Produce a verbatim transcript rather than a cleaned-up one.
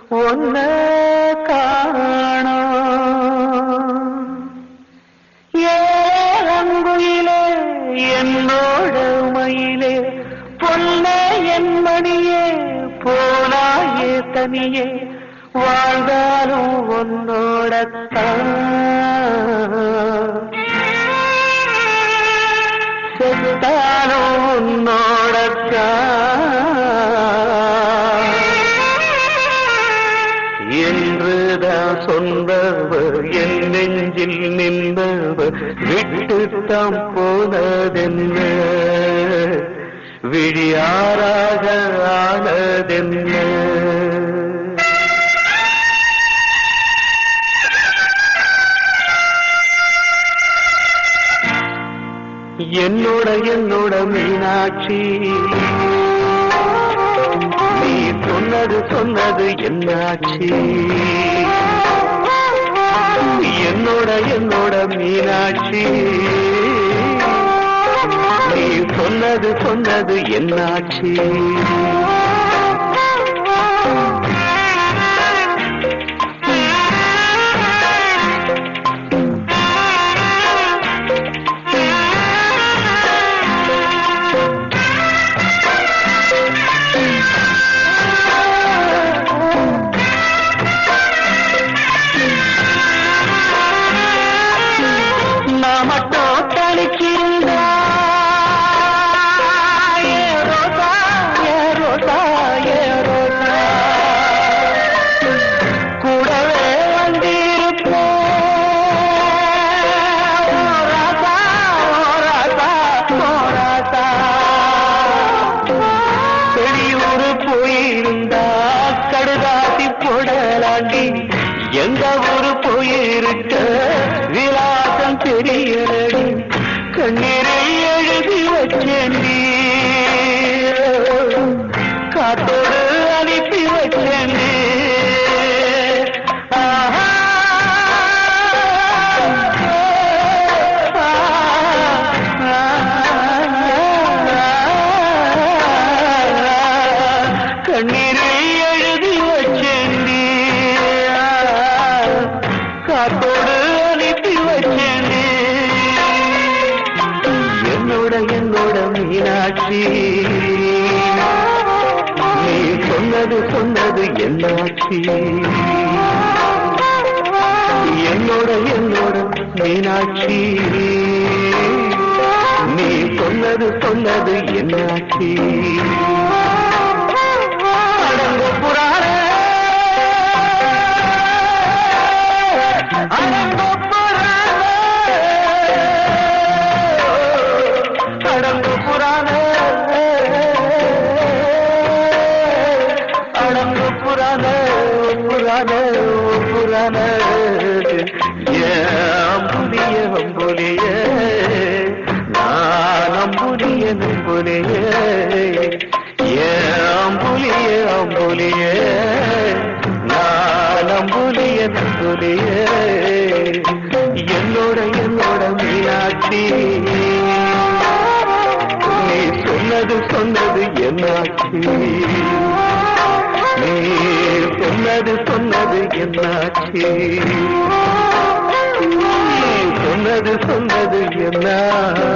ஒன்ன காணோம் ஏங்குயிலே என்னோட மயிலே பொன்ன என் மணியே போனாயே தனியே வாழ்ந்தாலும் உன்னோடத்தான் செத்தாலும் உன்னோடத்தான் என்றுதான் சொன்னவர் என் நெஞ்சில் நின்றவர் விட்டுத்தான் போனதென்ன விழியாராக ஆனதென்ன என்னோட என்னோட மீனாட்சி நீ சொன்னது சொன்னது என்னாச்சி என்னோட என்னோட மீனாட்சி நீ சொன்னது சொன்னது என்னாச்சி எங்க ஊரு போயிருக்க விலாசம் தெரியலடி கண்ணீரை எழுதி வச்சேண்டி காத்தோடு அனுப்பி வச்சேண்டி கண்ணீரை எழுதி வச்சேண்டி காத்தோடு அனுப்பி வச்சேனே என்னோட என்னோட மீனாட்சி நீ சொன்னது சொன்னது என்னாச்சி என்னோட என்னோட மீனாட்சி நீ சொன்னது சொன்னது என்னாச்சி அடங்க புராண அடங்கு புராண அடங்கு புராண புராண புராண அம்புலிய அம்புலிய நான் அம்புலிய நம்புலிய அம்புலிய அம்புலிய நான் அம்புலிய நம்புலிய என்னோட என்னோட மீனாட்சி நீ சொன்னது சொன்னது என்னாச்சி நீ சொன்னது சொன்னது என்னாச்சி நீ சொன்னது சொன்னது என்ன